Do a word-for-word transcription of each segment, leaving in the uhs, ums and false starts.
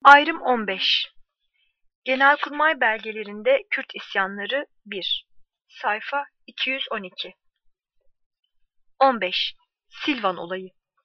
Ayrım on beş. Genelkurmay belgelerinde Kürt isyanları bir. Sayfa iki yüz on iki. on beş. Silvan olayı.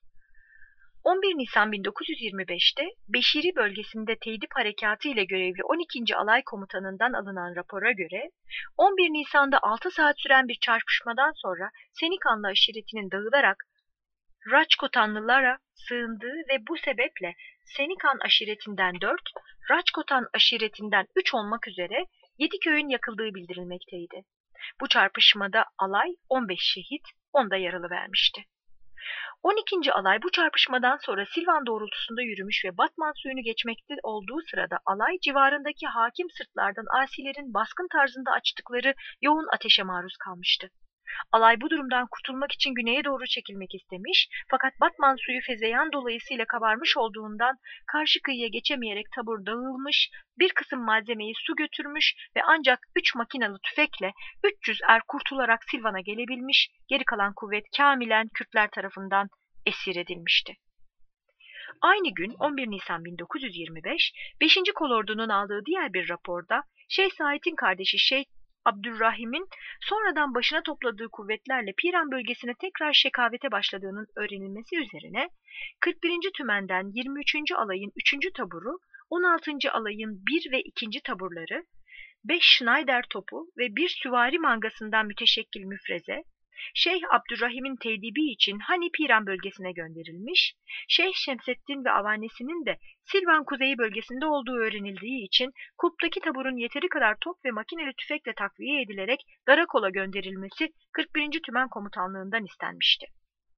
on bir Nisan bin dokuz yüz yirmi beş'te Beşiri bölgesinde tedip harekatı ile görevli on ikinci Alay Komutanı'ndan alınan rapora göre on bir Nisan'da altı saat süren bir çarpışmadan sonra Senikanlı aşiretinin dağılarak Raçkotanlılara sığındığı ve bu sebeple Senikan aşiretinden dört, Raçkotan aşiretinden üç olmak üzere yedi köyün yakıldığı bildirilmekteydi. Bu çarpışmada alay on beş şehit, on da yaralı vermişti. on ikinci alay bu çarpışmadan sonra Silvan doğrultusunda yürümüş ve Batman suyunu geçmekte olduğu sırada alay civarındaki hakim sırtlardan asilerin baskın tarzında açtıkları yoğun ateşe maruz kalmıştı. Alay bu durumdan kurtulmak için güneye doğru çekilmek istemiş fakat Batman suyu fezeyan dolayısıyla kabarmış olduğundan karşı kıyıya geçemeyerek tabur dağılmış, bir kısım malzemeyi su götürmüş ve ancak üç makinalı tüfekle üç yüz er kurtularak Silvan'a gelebilmiş, geri kalan kuvvet kamilen Kürtler tarafından esir edilmişti. Aynı gün on bir Nisan bin dokuz yüz yirmi beş, beşinci Kolordu'nun aldığı diğer bir raporda Şeyh Said'in kardeşi Şeyh Abdurrahim'in sonradan başına topladığı kuvvetlerle Piran bölgesine tekrar şekavete başladığının öğrenilmesi üzerine kırk birinci Tümen'den yirmi üçüncü Alayın üçüncü taburu, on altıncı Alayın bir ve ikinci taburları, beş Schneider topu ve bir süvari mangasından müteşekkil müfreze, Şeyh Abdurrahim'in tedibi için Hani Piran bölgesine gönderilmiş, Şeyh Şemseddin ve avanesinin de Silvan kuzeyi bölgesinde olduğu öğrenildiği için kulptaki taburun yeteri kadar top ve makineli tüfekle takviye edilerek Darakol'a gönderilmesi kırk birinci Tümen Komutanlığından istenmişti.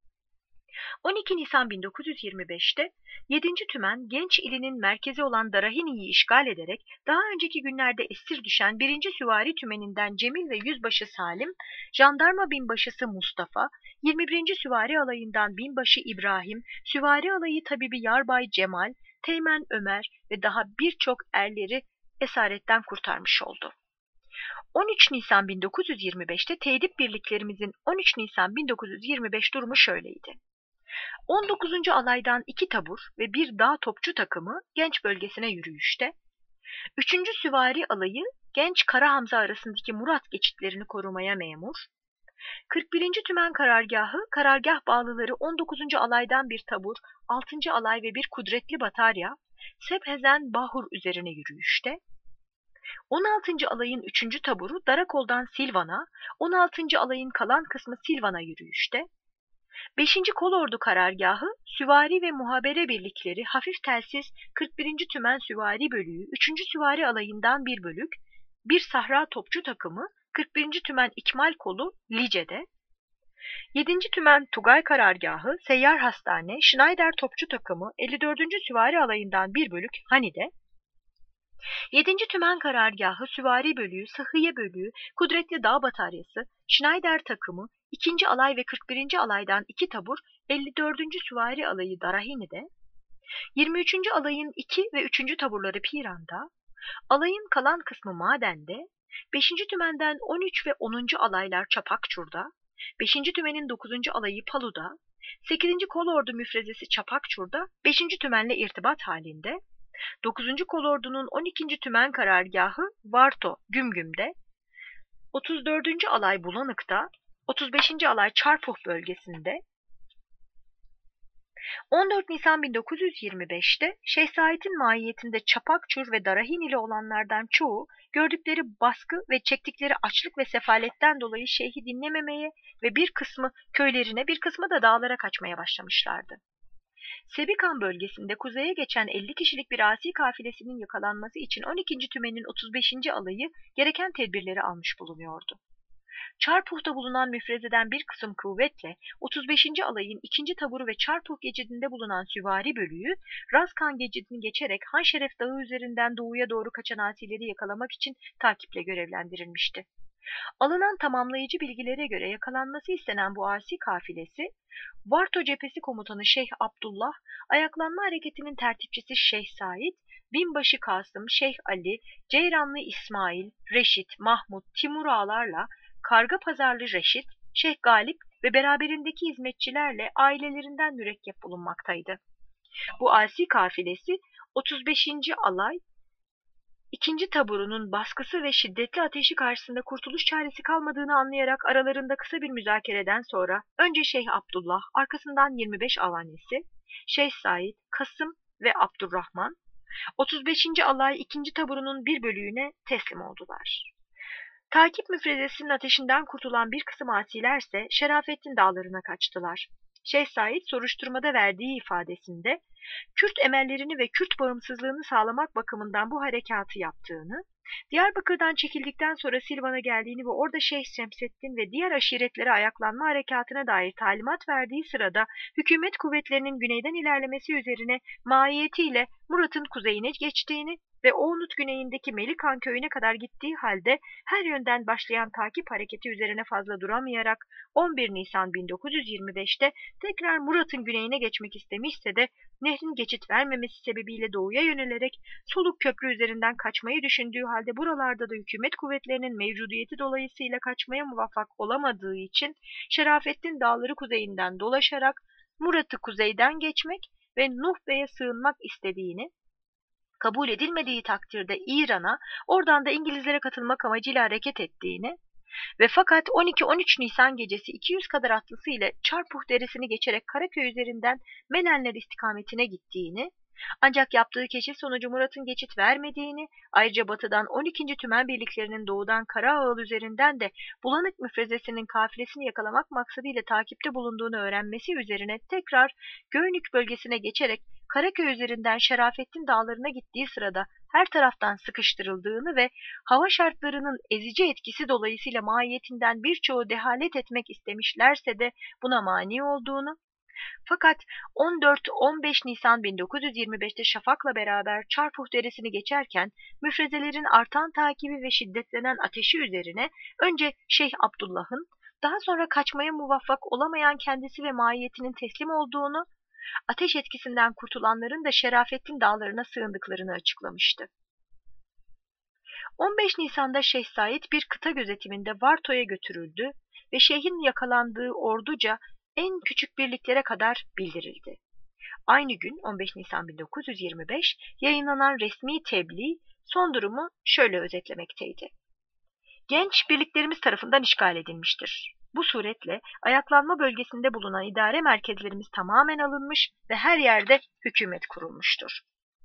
on iki Nisan bin dokuz yüz yirmi beş'te yedinci Tümen Genç ilinin merkezi olan Darahini'yi işgal ederek daha önceki günlerde esir düşen birinci Süvari Tümeninden Cemil ve Yüzbaşı Salim, Jandarma Binbaşısı Mustafa, yirmi birinci Süvari Alayı'ndan Binbaşı İbrahim, Süvari Alayı Tabibi Yarbay Cemal, Teğmen Ömer ve daha birçok erleri esaretten kurtarmış oldu. on üç Nisan bin dokuz yüz yirmi beş'te tedip birliklerimizin on üç Nisan bin dokuz yüz yirmi beş durumu şöyleydi. on dokuzuncu Alaydan iki tabur ve bir dağ topçu takımı Genç bölgesine yürüyüşte, üçüncü Süvari Alayı Genç Kara Hamza arasındaki Murat geçitlerini korumaya memur, kırk birinci Tümen Karargahı karargah bağlıları on dokuzuncu Alaydan bir tabur, altıncı Alay ve bir kudretli batarya Sebhezen Bahur üzerine yürüyüşte, on altıncı Alayın üçüncü taburu Darakol'dan Silvan'a, on altıncı Alayın kalan kısmı Silvan'a yürüyüşte, beşinci Kolordu karargahı süvari ve muhabere birlikleri hafif telsiz kırk birinci Tümen Süvari Bölüğü üçüncü Süvari Alayı'ndan bir bölük, bir Sahra Topçu takımı kırk birinci Tümen İkmal Kolu Lice'de, yedinci Tümen Tugay karargahı Seyyar Hastane Schneider Topçu takımı elli dördüncü Süvari Alayı'ndan bir bölük Hani'de, yedinci Tümen karargahı Süvari Bölüğü Sıhhiye Bölüğü Kudretli Dağ Bataryası Schneider takımı ikinci Alay ve kırk birinci Alay'dan iki tabur elli dördüncü Süvari Alayı Darahini'de, yirmi üçüncü Alay'ın iki ve üçüncü taburları Piran'da, alayın kalan kısmı Maden'de, beşinci Tümen'den on üç ve onuncu Alaylar Çapakçur'da, beşinci Tümen'in dokuzuncu Alayı Palu'da, sekizinci Kolordu müfrezesi Çapakçur'da beşinci Tümen'le irtibat halinde, dokuzuncu Kolordu'nun on ikinci Tümen karargahı Varto Gümgüm'de, otuz dördüncü Alay Bulanık'ta, otuz beşinci Alay Çarpuh bölgesinde, on dört Nisan bin dokuz yüz yirmi beş'te Şeyh Said'in mahiyetinde Çapakçur ve Darahinili olanlardan çoğu gördükleri baskı ve çektikleri açlık ve sefaletten dolayı şeyhi dinlememeye ve bir kısmı köylerine bir kısmı da dağlara kaçmaya başlamışlardı. Sebikan bölgesinde kuzeye geçen elli kişilik bir asi kafilesinin yakalanması için on ikinci Tümen'in otuz beşinci Alayı gereken tedbirleri almış bulunuyordu. Çarpuh'ta bulunan müfrezeden bir kısım kuvvetle otuz beşinci Alayın ikinci taburu ve Çarpuh geçidinde bulunan Süvari Bölüğü, Razkan geçidini geçerek Hanşeref Dağı üzerinden doğuya doğru kaçan asileri yakalamak için takiple görevlendirilmişti. Alınan tamamlayıcı bilgilere göre yakalanması istenen bu asi kafilesi, Varto Cephesi Komutanı Şeyh Abdullah, ayaklanma hareketinin tertipçisi Şeyh Said, Binbaşı Kasım, Şeyh Ali, Ceyranlı İsmail, Reşit, Mahmud, Timur ağalarla Karga Pazarlı Reşit, Şeyh Galip ve beraberindeki hizmetçilerle ailelerinden mürekkep bulunmaktaydı. Bu asi kafilesi otuz beşinci alay ikinci taburunun baskısı ve şiddetli ateşi karşısında kurtuluş çaresi kalmadığını anlayarak aralarında kısa bir müzakereden sonra önce Şeyh Abdullah, arkasından yirmi beş avanesi, Şeyh Said, Kasım ve Abdurrahman, otuz beşinci alay ikinci taburunun bir bölüğüne teslim oldular. Takip müfrezesinin ateşinden kurtulan bir kısım asilerse Şerafettin dağlarına kaçtılar. Şeyh Said soruşturmada verdiği ifadesinde Kürt emellerini ve Kürt bağımsızlığını sağlamak bakımından bu harekatı yaptığını, Diyarbakır'dan çekildikten sonra Silvan'a geldiğini ve orada Şeyh Şemseddin ve diğer aşiretlere ayaklanma harekatına dair talimat verdiği sırada hükümet kuvvetlerinin güneyden ilerlemesi üzerine mahiyetiyle Murat'ın kuzeyine geçtiğini ve Oğnut güneyindeki Melikan köyüne kadar gittiği halde her yönden başlayan takip hareketi üzerine fazla duramayarak on bir Nisan bin dokuz yüz yirmi beş'te tekrar Murat'ın güneyine geçmek istemişse de nehrin geçit vermemesi sebebiyle doğuya yönelerek Soluk Köprü üzerinden kaçmayı düşündüğü halde buralarda da hükümet kuvvetlerinin mevcudiyeti dolayısıyla kaçmaya muvaffak olamadığı için Şerafettin dağları kuzeyinden dolaşarak Murat'ı kuzeyden geçmek ve Nuh Bey'e sığınmak istediğini, kabul edilmediği takdirde İran'a, oradan da İngilizlere katılmak amacıyla hareket ettiğini ve fakat on iki on üç Nisan gecesi iki yüz kadar atlısı ile Çarpuh Deresi'ni geçerek Karaköy üzerinden Melenler istikametine gittiğini, ancak yaptığı keşif sonucu Murat'ın geçit vermediğini, ayrıca batıdan on ikinci Tümen birliklerinin doğudan Karaağıl üzerinden de Bulanık müfrezesinin kafilesini yakalamak maksadıyla takipte bulunduğunu öğrenmesi üzerine tekrar Göynük bölgesine geçerek Karaköy üzerinden Şerafettin dağlarına gittiği sırada her taraftan sıkıştırıldığını ve hava şartlarının ezici etkisi dolayısıyla mahiyetinden birçoğu dehalet etmek istemişlerse de buna mani olduğunu, fakat on dört on beş Nisan bin dokuz yüz yirmi beş'te Şafak'la beraber Çarpuh Deresi'ni geçerken müfrezelerin artan takibi ve şiddetlenen ateşi üzerine önce Şeyh Abdullah'ın, daha sonra kaçmaya muvaffak olamayan kendisi ve mahiyetinin teslim olduğunu, ateş etkisinden kurtulanların da Şerafettin dağlarına sığındıklarını açıklamıştı. on beş Nisan'da Şeyh Said bir kıta gözetiminde Varto'ya götürüldü ve şeyhin yakalandığı orduca en küçük birliklere kadar bildirildi. Aynı gün on beş Nisan bin dokuz yüz yirmi beş yayınlanan resmi tebliğ son durumu şöyle özetlemekteydi. Genç birliklerimiz tarafından işgal edilmiştir. Bu suretle ayaklanma bölgesinde bulunan idare merkezlerimiz tamamen alınmış ve her yerde hükümet kurulmuştur.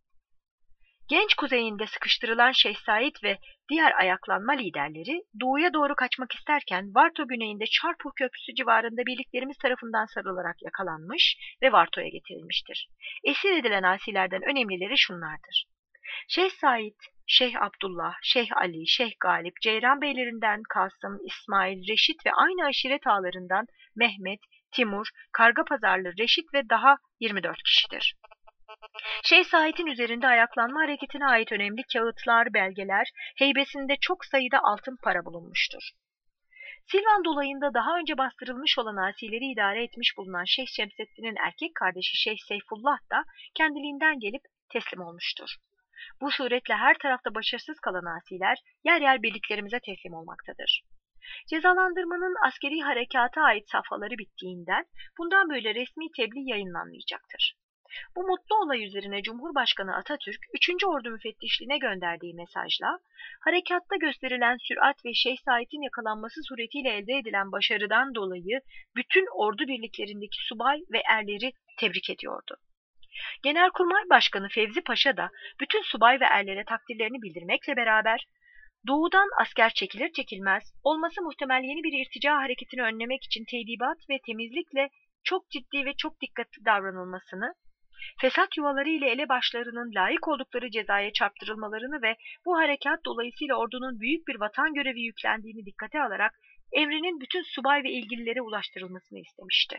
Genç kuzeyinde sıkıştırılan Şeyh Said ve diğer ayaklanma liderleri doğuya doğru kaçmak isterken Varto güneyinde Çarpuh Köprüsü civarında birliklerimiz tarafından sarılarak yakalanmış ve Varto'ya getirilmiştir. Esir edilen asilerden önemlileri şunlardır. Şeyh Said, Şeyh Abdullah, Şeyh Ali, Şeyh Galip, Ceyran beylerinden Kasım, İsmail, Reşit ve aynı aşiret ağalarından Mehmet, Timur, Kargapazarlı, Reşit ve daha yirmi dört kişidir. Şeyh Said'in üzerinde ayaklanma hareketine ait önemli kağıtlar, belgeler, heybesinde çok sayıda altın para bulunmuştur. Silvan dolayında daha önce bastırılmış olan asileri idare etmiş bulunan Şeyh Şemseddin'in erkek kardeşi Şeyh Seyfullah da kendiliğinden gelip teslim olmuştur. Bu suretle her tarafta başarısız kalan asiler yer yer birliklerimize teslim olmaktadır. Cezalandırmanın askeri harekata ait safhaları bittiğinden bundan böyle resmi tebliğ yayınlanmayacaktır. Bu mutlu olay üzerine Cumhurbaşkanı Atatürk üçüncü Ordu Müfettişliğine gönderdiği mesajla harekatta gösterilen sürat ve Şeyh Said'in yakalanması suretiyle elde edilen başarıdan dolayı bütün ordu birliklerindeki subay ve erleri tebrik ediyordu. Genelkurmay Başkanı Fevzi Paşa da bütün subay ve erlere takdirlerini bildirmekle beraber doğudan asker çekilir çekilmez olması muhtemel yeni bir irtica hareketini önlemek için tedibat ve temizlikle çok ciddi ve çok dikkatli davranılmasını, fesat yuvaları ile elebaşlarının layık oldukları cezaya çarptırılmalarını ve bu harekat dolayısıyla ordunun büyük bir vatan görevi yüklendiğini dikkate alarak emrinin bütün subay ve ilgililere ulaştırılmasını istemişti.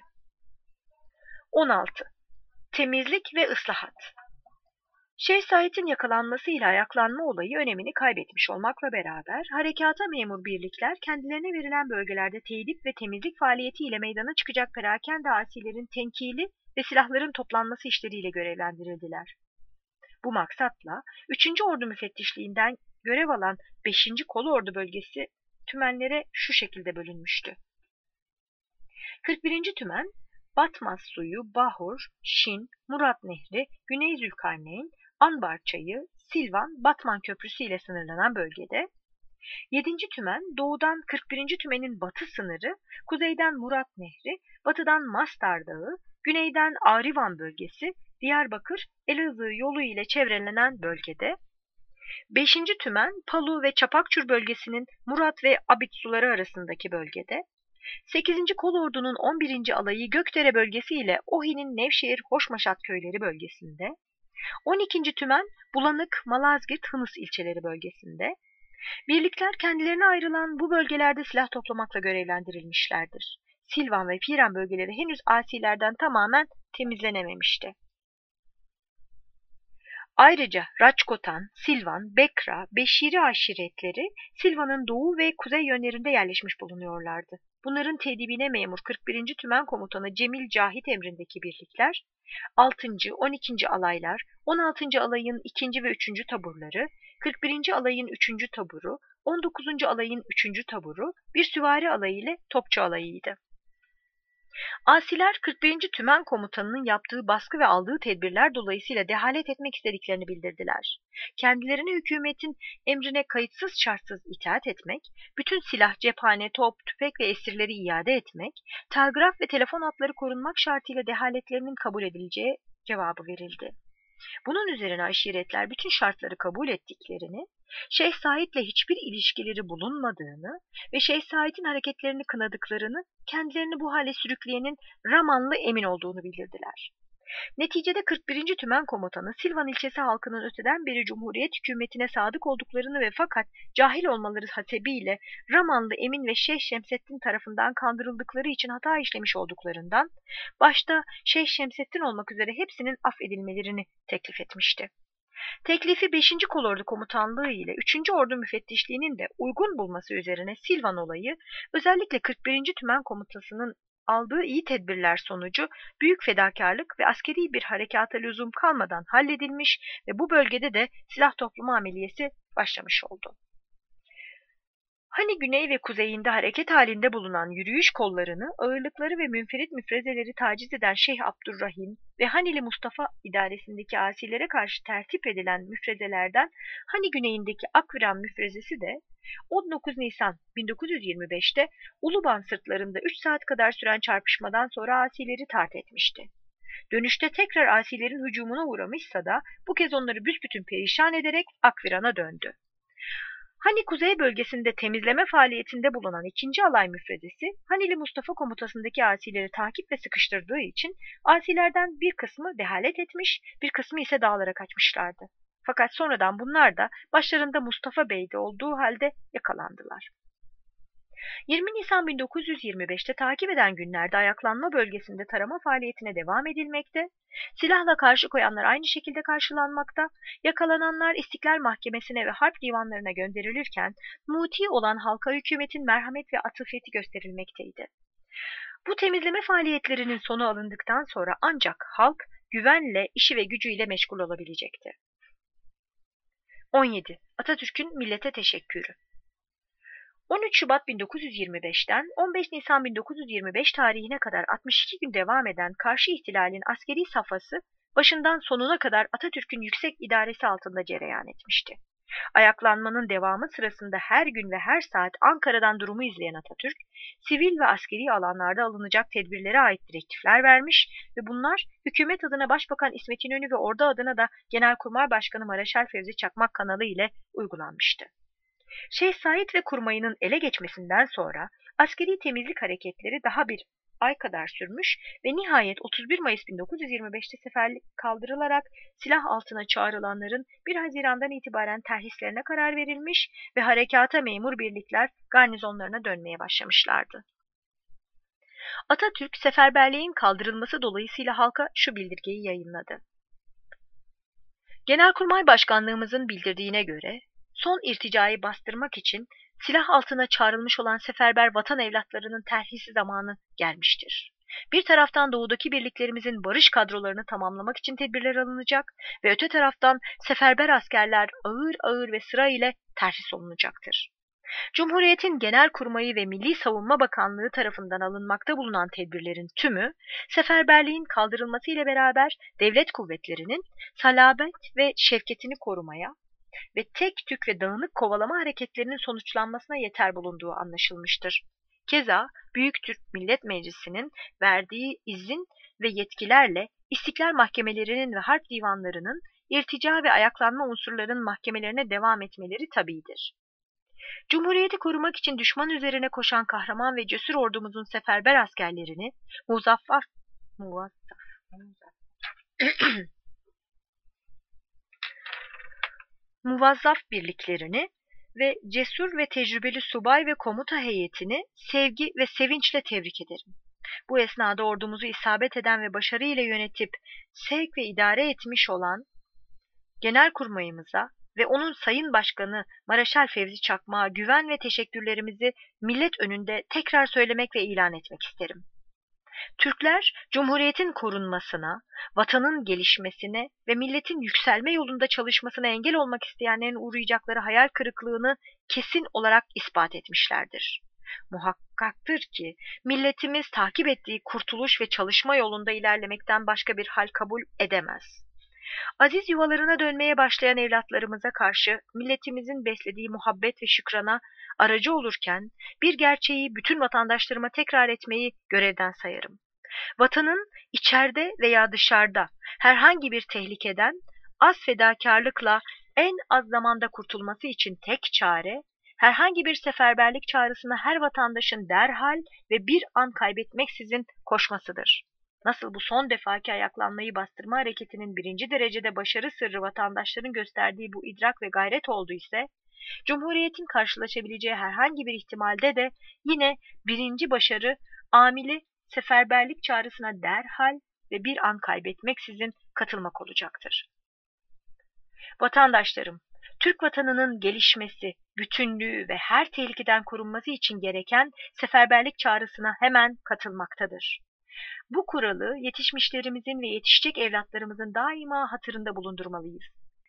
on altı. Temizlik ve ıslahat. Şeyh Said'in yakalanmasıyla ayaklanma olayı önemini kaybetmiş olmakla beraber harekata memur birlikler kendilerine verilen bölgelerde tedip ve temizlik faaliyetiyle meydana çıkacak perakende asilerin tenkili ve silahların toplanması işleriyle görevlendirildiler. Bu maksatla üçüncü Ordu Müfettişliğinden görev alan beşinci Kolordu bölgesi tümenlere şu şekilde bölünmüştü. kırk birinci Tümen, Batmaz suyu, Bahur, Şin, Murat Nehri, Güney Zülkarneyn, Anbarçayı, Silvan, Batman Köprüsü ile sınırlanan bölgede. yedinci tümen doğudan kırk birinci tümenin batı sınırı, kuzeyden Murat Nehri, batıdan Mastar Dağı, güneyden Arivan bölgesi, Diyarbakır, Elazığ yolu ile çevrelenen bölgede. beşinci tümen Palu ve Çapakçur bölgesinin Murat ve Abit suları arasındaki bölgede. sekizinci Kolordu'nun on birinci alayı Gökdere bölgesi ile Ohi'nin Nevşehir Hoşmaşat köyleri bölgesinde. on ikinci tümen Bulanık, Malazgirt, Hınıs ilçeleri bölgesinde. Birlikler kendilerine ayrılan bu bölgelerde silah toplamakla görevlendirilmişlerdir. Silvan ve Piran bölgeleri henüz asilerden tamamen temizlenememişti. Ayrıca Raçkotan, Silvan, Bekra, Beşiri aşiretleri Silvan'ın doğu ve kuzey yönlerinde yerleşmiş bulunuyorlardı. Bunların tedibine memur kırk birinci Tümen Komutanı Cemil Cahit emrindeki birlikler, altıncı on ikinci alaylar, on altıncı alayın ikinci ve üçüncü taburları, kırk birinci alayın üçüncü taburu, on dokuzuncu alayın üçüncü taburu, bir süvari alayı ile topçu alayıydı. Asiler kırk birinci Tümen Komutanı'nın yaptığı baskı ve aldığı tedbirler dolayısıyla dehalet etmek istediklerini bildirdiler. Kendilerine hükümetin emrine kayıtsız şartsız itaat etmek, bütün silah, cephane, top, tüfek ve esirleri iade etmek, telgraf ve telefon hatları korunmak şartıyla dehaletlerinin kabul edileceği cevabı verildi. Bunun üzerine aşiretler bütün şartları kabul ettiklerini, Şeyh Said'le hiçbir ilişkileri bulunmadığını ve Şeyh Said'in hareketlerini kınadıklarını, kendilerini bu hale sürükleyenin Ramanlı Emin olduğunu bildirdiler. Neticede kırk birinci Tümen Komutanı Silvan ilçesi halkının öteden beri Cumhuriyet hükümetine sadık olduklarını ve fakat cahil olmaları hasebiyle Ramanlı Emin ve Şeyh Şemsettin tarafından kandırıldıkları için hata işlemiş olduklarından, başta Şeyh Şemsettin olmak üzere hepsinin affedilmelerini teklif etmişti. Teklifi beşinci Kolordu Komutanlığı ile üçüncü Ordu Müfettişliği'nin de uygun bulması üzerine Silvan olayı, özellikle kırk birinci Tümen Komutası'nın aldığı iyi tedbirler sonucu büyük fedakarlık ve askeri bir harekata lüzum kalmadan halledilmiş ve bu bölgede de silah toplama ameliyesi başlamış oldu. Hani güney ve kuzeyinde hareket halinde bulunan yürüyüş kollarını, ağırlıkları ve münferit müfrezeleri taciz eden Şeyh Abdurrahim ve Hanili Mustafa idaresindeki asilere karşı tertip edilen müfrezelerden Hani güneyindeki Akviran müfrezesi de on dokuz Nisan bin dokuz yüz yirmi beş'te Uluban sırtlarında üç saat kadar süren çarpışmadan sonra asileri tart etmişti. Dönüşte tekrar asilerin hücumuna uğramışsa da bu kez onları büsbütün perişan ederek Akviran'a döndü. Hani kuzey bölgesinde temizleme faaliyetinde bulunan ikinci alay müfrezesi, Hanili Mustafa komutasındaki asileri takip ve sıkıştırdığı için asilerden bir kısmı dehalet etmiş, bir kısmı ise dağlara kaçmışlardı. Fakat sonradan bunlar da başlarında Mustafa Bey'de olduğu halde yakalandılar. yirmi Nisan bin dokuz yüz yirmi beş'te takip eden günlerde ayaklanma bölgesinde tarama faaliyetine devam edilmekte, silahla karşı koyanlar aynı şekilde karşılanmakta, yakalananlar İstiklal Mahkemesi'ne ve harp divanlarına gönderilirken, muti olan halka hükümetin merhamet ve atıfeti gösterilmekteydi. Bu temizleme faaliyetlerinin sonu alındıktan sonra ancak halk güvenle, işi ve gücüyle meşgul olabilecekti. on yedi. Atatürk'ün millete teşekkürü. on üç Şubat bin dokuz yüz yirmi beş'ten on beş Nisan bin dokuz yüz yirmi beş tarihine kadar altmış iki gün devam eden karşı ihtilalin askeri safhası başından sonuna kadar Atatürk'ün yüksek idaresi altında cereyan etmişti. Ayaklanmanın devamı sırasında her gün ve her saat Ankara'dan durumu izleyen Atatürk, sivil ve askeri alanlarda alınacak tedbirlere ait direktifler vermiş ve bunlar hükümet adına Başbakan İsmet İnönü ve ordu adına da Genelkurmay Başkanı Mareşal Fevzi Çakmak kanalı ile uygulanmıştı. Şeyh Said ve kurmayının ele geçmesinden sonra askeri temizlik hareketleri daha bir ay kadar sürmüş ve nihayet otuz bir Mayıs bin dokuz yüz yirmi beş'te seferlik kaldırılarak silah altına çağrılanların bir Haziran'dan itibaren terhislerine karar verilmiş ve harekata memur birlikler garnizonlarına dönmeye başlamışlardı. Atatürk seferberliğin kaldırılması dolayısıyla halka şu bildirgeyi yayınladı. Genelkurmay Başkanlığımızın bildirdiğine göre son irticayı bastırmak için silah altına çağrılmış olan seferber vatan evlatlarının terhisi zamanı gelmiştir. Bir taraftan doğudaki birliklerimizin barış kadrolarını tamamlamak için tedbirler alınacak ve öte taraftan seferber askerler ağır ağır ve sıra ile terhis olunacaktır. Cumhuriyetin Genelkurmayı ve Milli Savunma Bakanlığı tarafından alınmakta bulunan tedbirlerin tümü, seferberliğin kaldırılması ile beraber devlet kuvvetlerinin salabet ve şevketini korumaya ve tek tük ve dağınık kovalama hareketlerinin sonuçlanmasına yeter bulunduğu anlaşılmıştır. Keza Büyük Türk Millet Meclisi'nin verdiği izin ve yetkilerle İstiklal mahkemelerinin ve harp divanlarının irtica ve ayaklanma unsurlarının mahkemelerine devam etmeleri tabiidir. Cumhuriyeti korumak için düşman üzerine koşan kahraman ve cesur ordumuzun seferber askerlerini, muzaffar, muvazzaf, muvazzaf birliklerini ve cesur ve tecrübeli subay ve komuta heyetini sevgi ve sevinçle tebrik ederim. Bu esnada ordumuzu isabet eden ve başarıyla yönetip sevk ve idare etmiş olan Genelkurmayımıza ve onun Sayın Başkanı Mareşal Fevzi Çakmak'a güven ve teşekkürlerimizi millet önünde tekrar söylemek ve ilan etmek isterim. Türkler, Cumhuriyet'in korunmasına, vatanın gelişmesine ve milletin yükselme yolunda çalışmasına engel olmak isteyenlerin uğrayacakları hayal kırıklığını kesin olarak ispat etmişlerdir. Muhakkaktır ki milletimiz takip ettiği kurtuluş ve çalışma yolunda ilerlemekten başka bir hal kabul edemez. Aziz yuvalarına dönmeye başlayan evlatlarımıza karşı milletimizin beslediği muhabbet ve şükrana aracı olurken bir gerçeği bütün vatandaşlarıma tekrar etmeyi görevden sayarım. Vatanın içeride veya dışarıda herhangi bir tehlikeden az fedakarlıkla en az zamanda kurtulması için tek çare, herhangi bir seferberlik çağrısına her vatandaşın derhal ve bir an kaybetmeksizin koşmasıdır. Nasıl bu son defaki ayaklanmayı bastırma hareketinin birinci derecede başarı sırrı vatandaşların gösterdiği bu idrak ve gayret oldu ise, Cumhuriyetin karşılaşabileceği herhangi bir ihtimalde de yine birinci başarı, amili seferberlik çağrısına derhal ve bir an kaybetmeksizin katılmak olacaktır. Vatandaşlarım, Türk vatanının gelişmesi, bütünlüğü ve her tehlikeden korunması için gereken seferberlik çağrısına hemen katılmaktadır. Bu kuralı yetişmişlerimizin ve yetişecek evlatlarımızın daima hatırında bulundurmalıyız.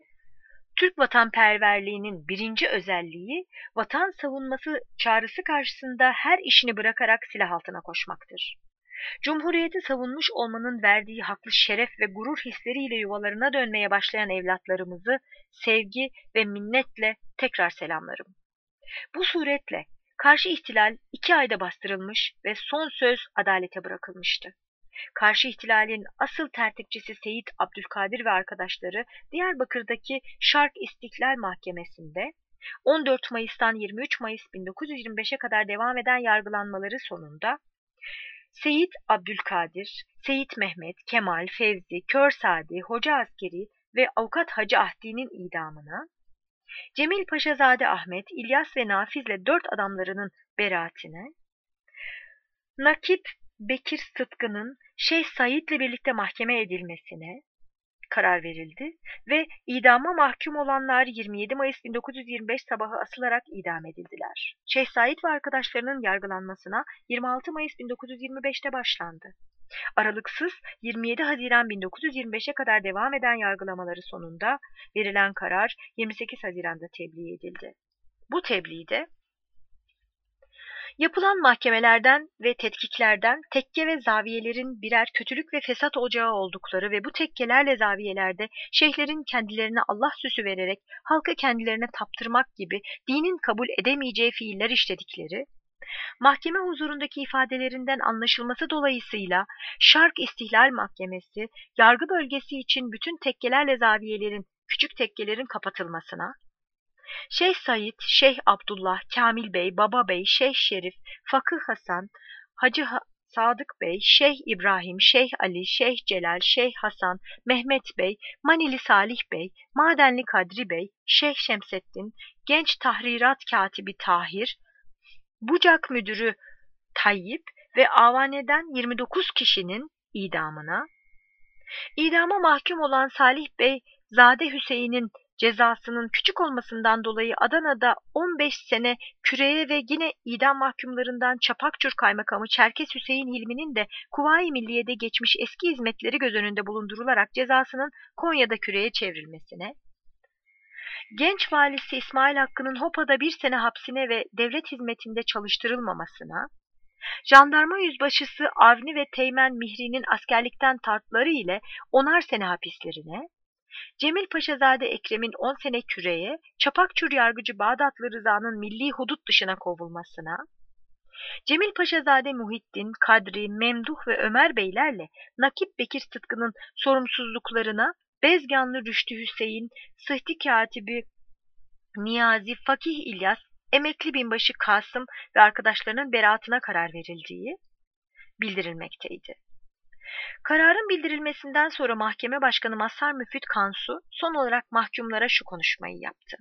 Türk vatanperverliğinin birinci özelliği, vatan savunması çağrısı karşısında her işini bırakarak silah altına koşmaktır. Cumhuriyeti savunmuş olmanın verdiği haklı şeref ve gurur hisleriyle yuvalarına dönmeye başlayan evlatlarımızı sevgi ve minnetle tekrar selamlarım. Bu suretle karşı ihtilal iki ayda bastırılmış ve son söz adalete bırakılmıştı. Karşı ihtilalin asıl tertipçisi Seyit Abdülkadir ve arkadaşları Diyarbakır'daki Şark İstiklal Mahkemesi'nde on dört Mayıs'tan yirmi üç Mayıs bin dokuz yüz yirmi beşe kadar devam eden yargılanmaları sonunda Seyit Abdülkadir, Seyit Mehmet, Kemal, Fevzi, Kör Sadi, Hoca Askeri ve Avukat Hacı Ahdi'nin idamına, Cemil Paşazade Ahmet, İlyas ve Nafiz'le dört adamlarının beraatine, Nakip Bekir Sıtkı'nın Şeyh Said'le birlikte mahkeme edilmesine karar verildi ve idama mahkum olanlar yirmi yedi Mayıs bin dokuz yüz yirmi beş sabahı asılarak idam edildiler. Şeyh Said ve arkadaşlarının yargılanmasına yirmi altı Mayıs bin dokuz yüz yirmi beşte başlandı. Aralıksız yirmi yedi Haziran bin dokuz yüz yirmi beşe kadar devam eden yargılamaları sonunda verilen karar yirmi sekiz Haziran'da tebliğ edildi. Bu tebliğde yapılan mahkemelerden ve tetkiklerden tekke ve zaviyelerin birer kötülük ve fesat ocağı oldukları ve bu tekkelerle zaviyelerde şeyhlerin kendilerine Allah süsü vererek halkı kendilerine taptırmak gibi dinin kabul edemeyeceği fiiller işledikleri, mahkeme huzurundaki ifadelerinden anlaşılması dolayısıyla Şark İstihlal Mahkemesi, yargı bölgesi için bütün tekkelerle zaviyelerin, küçük tekkelerin kapatılmasına, Şeyh Said, Şeyh Abdullah, Kamil Bey, Baba Bey, Şeyh Şerif, Fakıh Hasan, Hacı ha Sadık Bey, Şeyh İbrahim, Şeyh Ali, Şeyh Celal, Şeyh Hasan, Mehmet Bey, Manili Salih Bey, Madenli Kadri Bey, Şeyh Şemseddin, Genç Tahrirat Katibi Tahir, Bucak Müdürü Tayyip ve avaneden yirmi dokuz kişinin idamına, idama mahkum olan Salih Bey, Zade Hüseyin'in cezasının küçük olmasından dolayı Adana'da on beş sene küreye ve yine idam mahkumlarından Çapakçur Kaymakamı Çerkes Hüseyin Hilmi'nin de Kuvayi Milliye'de geçmiş eski hizmetleri göz önünde bulundurularak cezasının Konya'da küreye çevrilmesine, Genç valisi İsmail Hakkı'nın Hopa'da bir sene hapsine ve devlet hizmetinde çalıştırılmamasına, jandarma yüzbaşısı Avni ve Teğmen Mihri'nin askerlikten tartları ile onar sene hapislerine, Cemil Paşazade Ekrem'in on sene küreye, Çapakçur yargıcı Bağdatlı Rıza'nın milli hudut dışına kovulmasına, Cemil Paşazade Muhittin, Kadri, Memduh ve Ömer Beylerle Nakip Bekir Sıtkı'nın sorumsuzluklarına, Bezganlı Rüştü Hüseyin, Sıhti Katibi Niyazi, Fakih İlyas, emekli binbaşı Kasım ve arkadaşlarının beraatına karar verildiği bildirilmekteydi. Kararın bildirilmesinden sonra mahkeme başkanı Mazhar Müfit Kansu son olarak mahkumlara şu konuşmayı yaptı.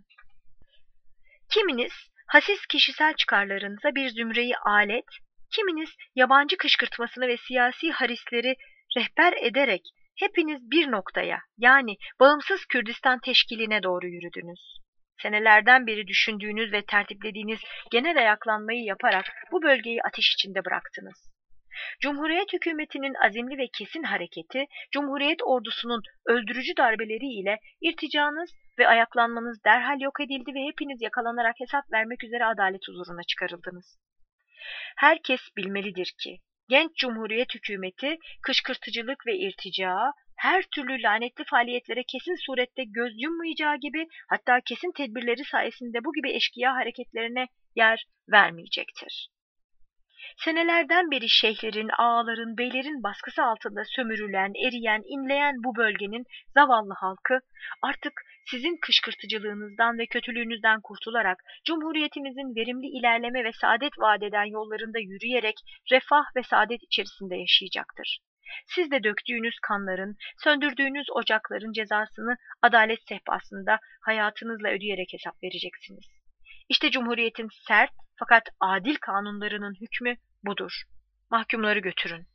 Kiminiz hasis kişisel çıkarlarınıza bir zümreyi alet, kiminiz yabancı kışkırtmasını ve siyasi harisleri rehber ederek hepiniz bir noktaya, yani bağımsız Kürdistan teşkiline doğru yürüdünüz. Senelerden beri düşündüğünüz ve tertiplediğiniz genel ayaklanmayı yaparak bu bölgeyi ateş içinde bıraktınız. Cumhuriyet hükümetinin azimli ve kesin hareketi, Cumhuriyet ordusunun öldürücü darbeleri ile irticanız ve ayaklanmanız derhal yok edildi ve hepiniz yakalanarak hesap vermek üzere adalet huzuruna çıkarıldınız. Herkes bilmelidir ki, genç Cumhuriyet hükümeti kışkırtıcılık ve irticaa, her türlü lanetli faaliyetlere kesin surette göz yummayacağı gibi, hatta kesin tedbirleri sayesinde bu gibi eşkıya hareketlerine yer vermeyecektir. Senelerden beri şeyhlerin, ağaların, beylerin baskısı altında sömürülen, eriyen, inleyen bu bölgenin zavallı halkı artık sizin kışkırtıcılığınızdan ve kötülüğünüzden kurtularak Cumhuriyetimizin verimli ilerleme ve saadet vaat eden yollarında yürüyerek refah ve saadet içerisinde yaşayacaktır. Siz de döktüğünüz kanların, söndürdüğünüz ocakların cezasını adalet sehpasında hayatınızla ödeyerek hesap vereceksiniz. İşte Cumhuriyet'in sert fakat adil kanunlarının hükmü budur. Mahkumları götürün.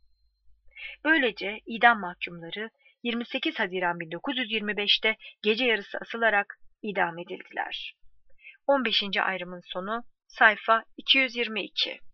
Böylece idam mahkumları yirmi sekiz Haziran bin dokuz yüz yirmi beş'te gece yarısı asılarak idam edildiler. on beşinci ayrımın sonu sayfa iki yüz yirmi iki.